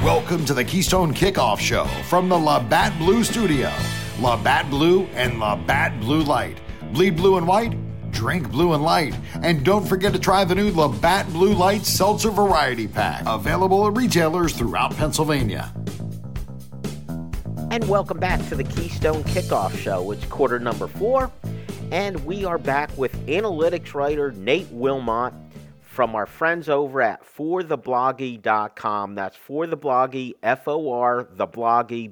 Welcome to the Keystone Kickoff Show from the Labatt Blue Studio. Labatt Blue and Labatt Blue Light. Bleed blue and white, drink blue and light. And don't forget to try the new Labatt Blue Light Seltzer Variety Pack. Available at retailers throughout Pennsylvania. And welcome back to the Keystone Kickoff Show. It's quarter number 4, and we are back with analytics writer Nate Wilmot from our friends over at forthebloggy.com. That's forthebloggy, F-O-R, thebloggy,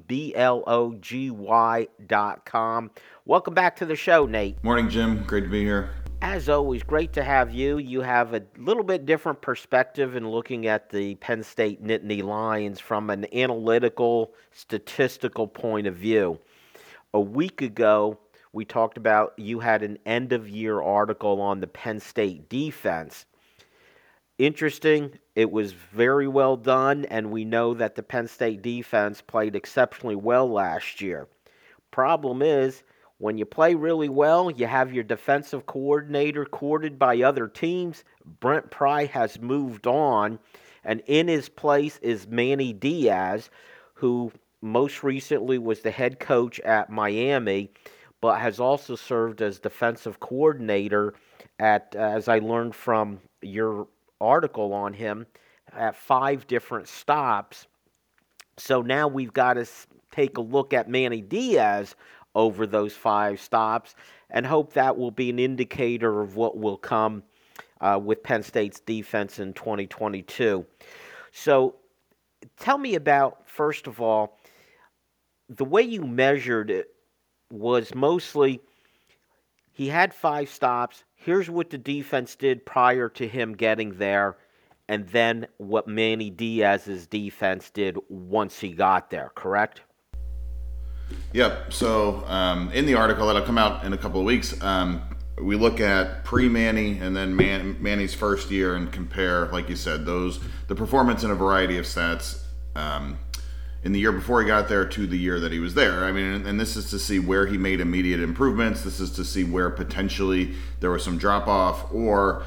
B-L-O-G-Y.com. Welcome back to the show, Nate. Morning, Jim. Great to be here. As always, great to have you. You have a little bit different perspective in looking at the Penn State Nittany Lions from an analytical, statistical point of view. A week ago, we talked about you had an end-of-year article on the Penn State defense. Interesting. It was very well done, and we know that the Penn State defense played exceptionally well last year. Problem is, when you play really well, you have your defensive coordinator courted by other teams. Brent Pry has moved on, and in his place is Manny Diaz, who most recently was the head coach at Miami, but has also served as defensive coordinator at, as I learned from your article on him, at 5 different stops. So now we've got to take a look at Manny Diaz over those 5 stops and hope that will be an indicator of what will come with Penn State's defense in 2022. So tell me about, first of all, the way you measured it was mostly he had 5 stops. Here's what the defense did prior to him getting there, and then what Manny Diaz's defense did once he got there, correct? Yep. So in the article that'll come out in a couple of weeks, we look at pre-Manny and then Manny's first year and compare, like you said, the performance in a variety of stats in the year before he got there to the year that he was there. I mean, and this is to see where he made immediate improvements. This is to see where potentially there was some drop-off or,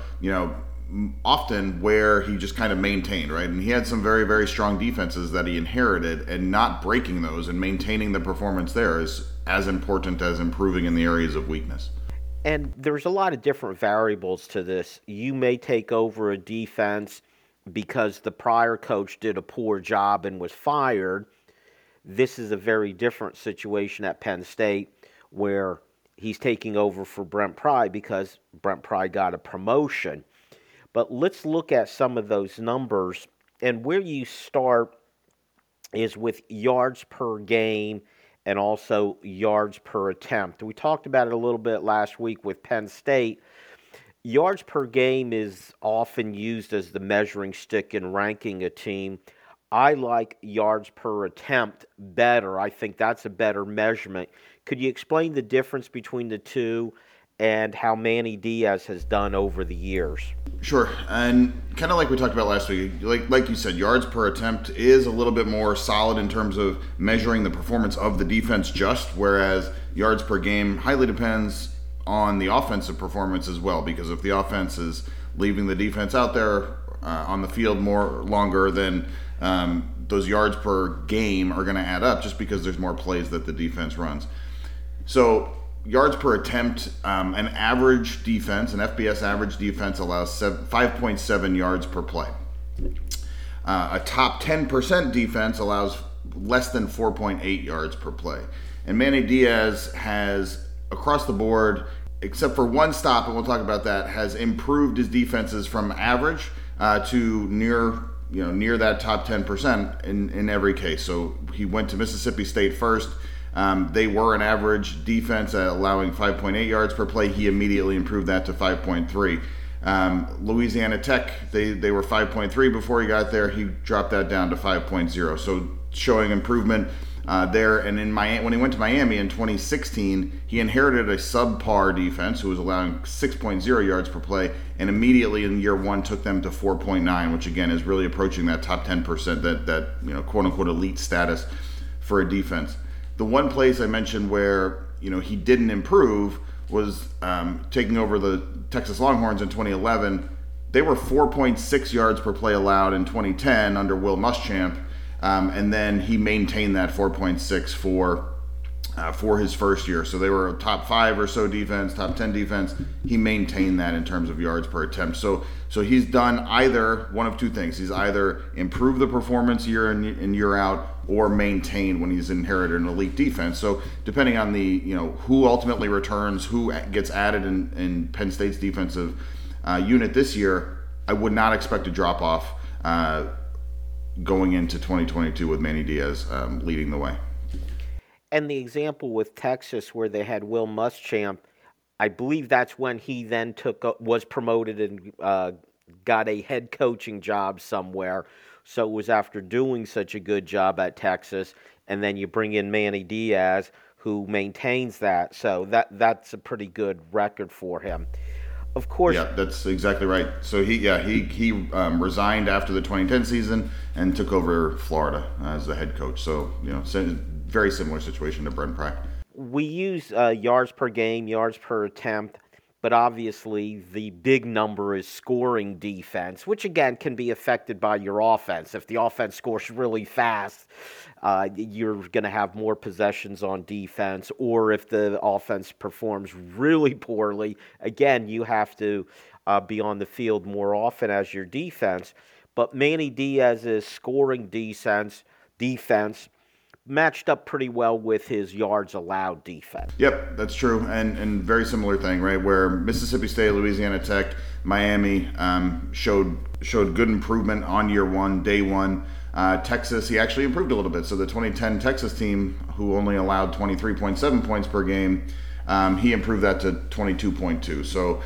often where he just kind of maintained, right? And he had some very, very strong defenses that he inherited, and not breaking those and maintaining the performance there is as important as improving in the areas of weakness. And there's a lot of different variables to this. You may take over a defense because the prior coach did a poor job and was fired. This is a very different situation at Penn State where he's taking over for Brent Pry because Brent Pry got a promotion. But let's look at some of those numbers. And where you start is with yards per game and also yards per attempt. We talked about it a little bit last week with Penn State. Yards per game is often used as the measuring stick in ranking a team. I like yards per attempt better. I think that's a better measurement. Could you explain the difference between the two and how Manny Diaz has done over the years? Sure. And kind of like we talked about last week, like you said, yards per attempt is a little bit more solid in terms of measuring the performance of the defense whereas yards per game highly depends on the offensive performance as well, because if the offense is leaving the defense out there on the field longer, then those yards per game are going to add up just because there's more plays that the defense runs. So yards per attempt, an average defense, an FBS average defense allows 5.7 yards per play. A top 10% defense allows less than 4.8 yards per play. And Manny Diaz has, across the board, except for one stop, and we'll talk about that, has improved his defenses from average to near that top 10% in every case. So he went to Mississippi State first. They were an average defense at allowing 5.8 yards per play. He immediately improved that to 5.3. Louisiana Tech, they were 5.3 before he got there. He dropped that down to 5.0. So showing improvement there. And in when he went to Miami in 2016, he inherited a subpar defense who was allowing 6.0 yards per play, and immediately in year 1 took them to 4.9, which again is really approaching that top 10%, that quote unquote elite status for a defense. The one place I mentioned where he didn't improve was taking over the Texas Longhorns in 2011. They were 4.6 yards per play allowed in 2010 under Will Muschamp. And then he maintained that 4.6 for his first year. So they were a top 5 or so defense, top 10 defense. He maintained that in terms of yards per attempt. So he's done either one of two things. He's either improved the performance year in and year out, or maintained when he's inherited an elite defense. So depending on the who ultimately returns, who gets added in Penn State's defensive unit this year, I would not expect a drop off going into 2022 with Manny Diaz leading the way. And the example with Texas where they had Will Muschamp, I believe that's when he then was promoted and got a head coaching job somewhere. So it was after doing such a good job at Texas, and then you bring in Manny Diaz, who maintains that. So that's a pretty good record for him. Of course. Yeah, that's exactly right. So he resigned after the 2010 season and took over Florida as the head coach. So very similar situation to Brent Pry. We use yards per game, yards per attempt, but obviously the big number is scoring defense, which again can be affected by your offense. If the offense scores really fast, you're going to have more possessions on defense, or if the offense performs really poorly, again, you have to be on the field more often as your defense. But Manny Diaz's scoring defense matched up pretty well with his yards allowed defense. Yep, that's true, and very similar thing, right? Where Mississippi State, Louisiana Tech, Miami showed good improvement on year one, day one. Texas, he actually improved a little bit. So the 2010 Texas team, who only allowed 23.7 points per game, he improved that to 22.2. So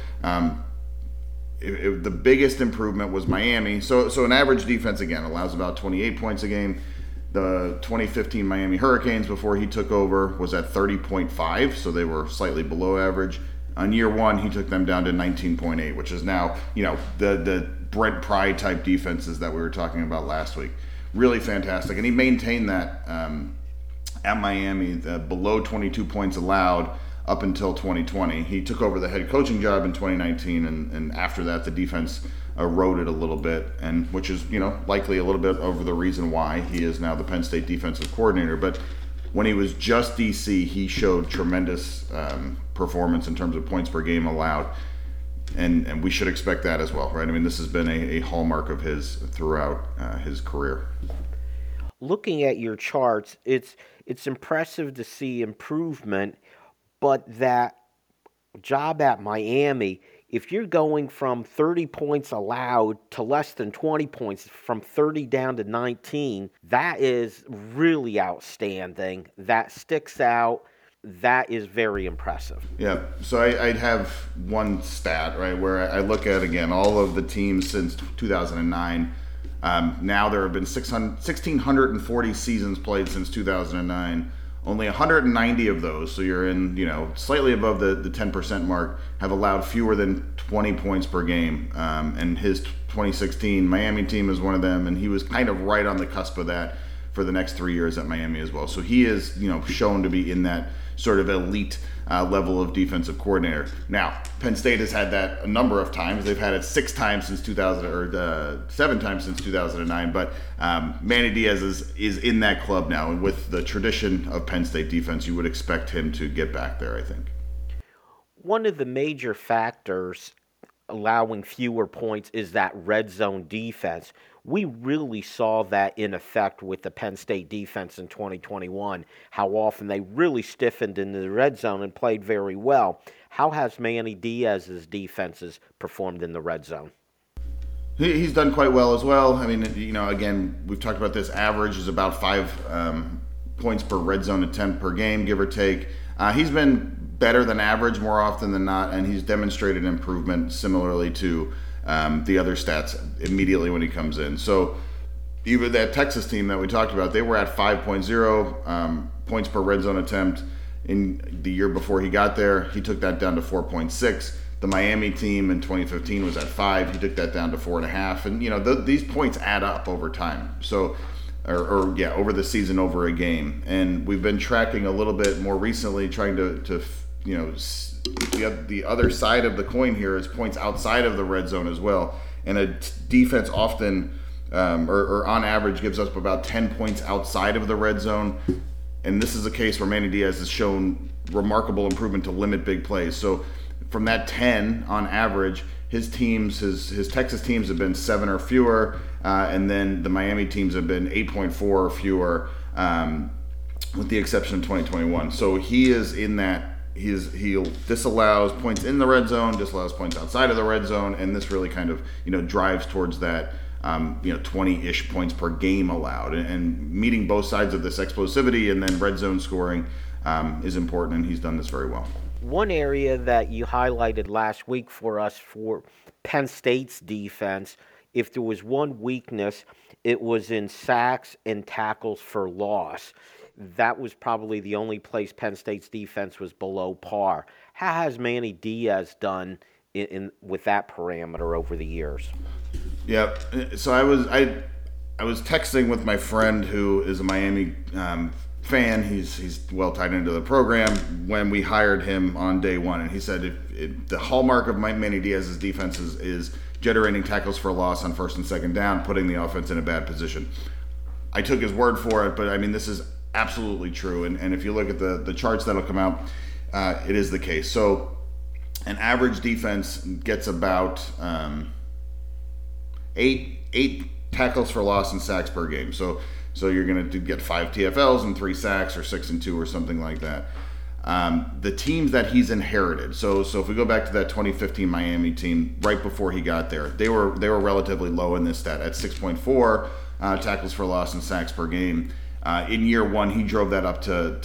the biggest improvement was Miami. So an average defense, again, allows about 28 points a game. The 2015 Miami Hurricanes, before he took over, was at 30.5, so they were slightly below average. On year one, he took them down to 19.8, which is now, the Brent Pry type defenses that we were talking about last week. Really fantastic. And he maintained that at Miami, below 22 points allowed up until 2020. He took over the head coaching job in 2019, and after that, the defense eroded a little bit, and which is likely a little bit over the reason why he is now the Penn State defensive coordinator. But when he was just DC, he showed tremendous performance in terms of points per game allowed, and we should expect that as well, right? I mean, this has been a hallmark of his throughout his career. Looking at your charts, it's impressive to see improvement, but that job at Miami, if you're going from 30 points allowed to less than 20 points, from 30 down to 19, that is really outstanding. That sticks out. That is very impressive. Yeah, so I'd have one stat, right, where I look at, again, all of the teams since 2009. Now there have been 1,640 seasons played since 2009. Only 190 of those, so you're in, slightly above the 10% mark, have allowed fewer than 20 points per game. And his 2016 Miami team is one of them, and he was kind of right on the cusp of that for the next 3 years at Miami as well. So he is, shown to be in that sort of elite level of defensive coordinator. Now, Penn State has had that a number of times. They've had it 6 times since 2000, or 7 times since 2009. But Manny Diaz is in that club now, and with the tradition of Penn State defense, you would expect him to get back there, I think. One of the major factors allowing fewer points is that red zone defense. We really saw that in effect with the Penn State defense in 2021, how often they really stiffened in the red zone and played very well. How has Manny Diaz's defenses performed in the red zone? He's done quite well as well. I mean, again, we've talked about this. Average is about 5 points per red zone attempt per game, give or take. He's been better than average more often than not, and he's demonstrated improvement similarly to the other stats immediately when he comes in. So even that Texas team that we talked about, they were at 5.0 points per red zone attempt in the year before he got there. He took that down to 4.6. The Miami team in 2015 was at 5. He took that down to 4.5. And, these points add up over time. So, over the season, over a game. And we've been tracking a little bit more recently, trying to the other side of the coin here is points outside of the red zone as well. And a defense often or on average gives up about 10 points outside of the red zone. And this is a case where Manny Diaz has shown remarkable improvement to limit big plays. So from that 10 on average, his Texas teams have been 7 or fewer, and then the Miami teams have been 8.4 or fewer, with the exception of 2021. So he is in that. He disallows points in the red zone, disallows points outside of the red zone, and this really kind of drives towards that 20-ish points per game allowed, and meeting both sides of this explosivity and then red zone scoring is important, and he's done this very well. One area that you highlighted last week for us for Penn State's defense, if there was one weakness, it was in sacks and tackles for loss. That was probably the only place Penn State's defense was below par. How has Manny Diaz done with that parameter over the years? Yeah, so I was texting with my friend who is a Miami fan. He's well tied into the program when we hired him on day one, and he said the hallmark of Manny Diaz's defense is generating tackles for loss on first and second down, putting the offense in a bad position. I took his word for it, but I mean, this is absolutely true. And if you look at the charts that'll come out, it is the case. So an average defense gets about 8 tackles for loss and sacks per game. So you're going to get 5 TFLs and 3 sacks, or 6 and 2, or something like that. The teams that he's inherited. So if we go back to that 2015 Miami team, right before he got there, they were relatively low in this stat at 6.4 tackles for loss and sacks per game. In year one, he drove that up to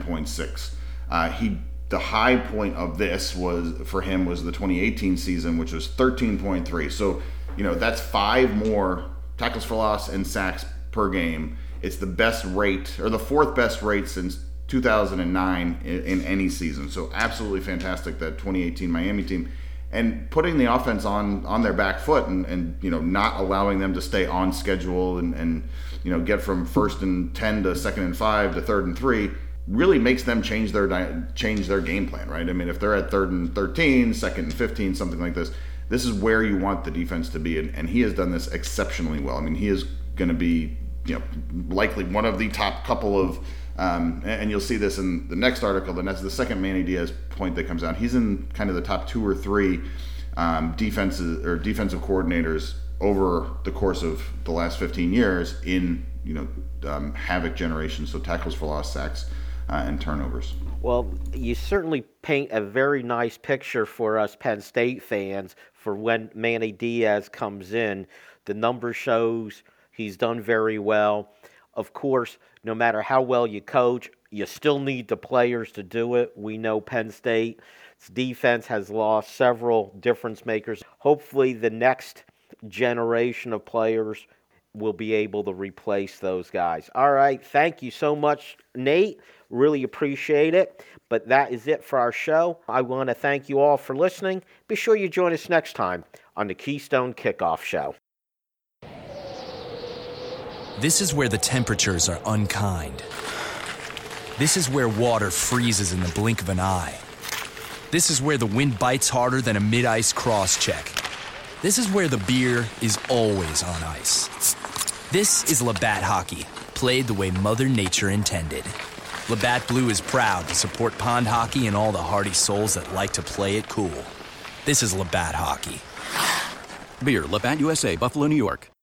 10.6. The high point of this was the 2018 season, which was 13.3. So that's 5 more tackles for loss and sacks per game. It's the best rate, or the 4th best rate since 2009 in any season. So absolutely fantastic, that 2018 Miami team, and putting the offense on their back foot, and not allowing them to stay on schedule and get from 1st and 10 to 2nd and 5 to 3rd and 3 really makes them change their game plan, right? I mean, if they're at 3rd and 13, 2nd and 15, something like this is where you want the defense to be, and he has done this exceptionally well. I mean, he is going to be likely one of the top couple of and you'll see this in the next article, and that's the second Manny Diaz point that comes out. He's in kind of the top 2 or 3 defensive coordinators over the course of the last 15 years in havoc generation, so tackles for loss, sacks, and turnovers. Well, you certainly paint a very nice picture for us Penn State fans for when Manny Diaz comes in. The number shows he's done very well. Of course, no matter how well you coach, you still need the players to do it. We know Penn State's defense has lost several difference makers. Hopefully the next generation of players will be able to replace those guys. All right, thank you so much, Nate. Really appreciate it. But that is it for our show. I want to thank you all for listening. Be sure you join us next time on the Keystone Kickoff Show. This is where the temperatures are unkind. This is where water freezes in the blink of an eye. This is where the wind bites harder than a mid-ice cross-check. This is where the beer is always on ice. This is Labatt Hockey, played the way Mother Nature intended. Labatt Blue is proud to support pond hockey and all the hardy souls that like to play it cool. This is Labatt Hockey. Beer, Labatt USA, Buffalo, New York.